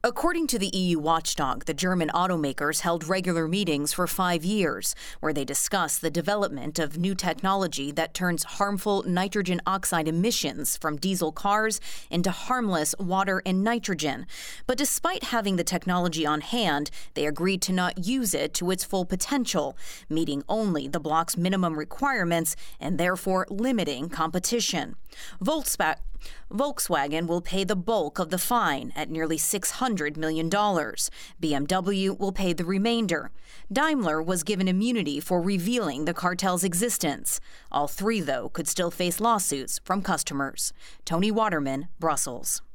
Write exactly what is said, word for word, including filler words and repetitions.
According to the E U watchdog, the German automakers held regular meetings for five years, where they discussed the development of new technology that turns harmful nitrogen oxide emissions from diesel cars into harmless water and nitrogen. But despite having the technology on hand, they agreed to not use it to its full potential, meeting only the bloc's minimum requirements and therefore limiting competition. Volkswagen Volkswagen will pay the bulk of the fine at nearly six hundred million dollars. B M W will pay the remainder. Daimler was given immunity for revealing the cartel's existence. All three, though, could still face lawsuits from customers. Tony Waterman, Brussels.